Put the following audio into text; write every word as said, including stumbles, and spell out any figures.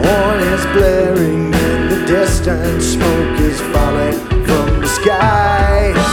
horn is blaring in the distance. Smoke is falling from the sky.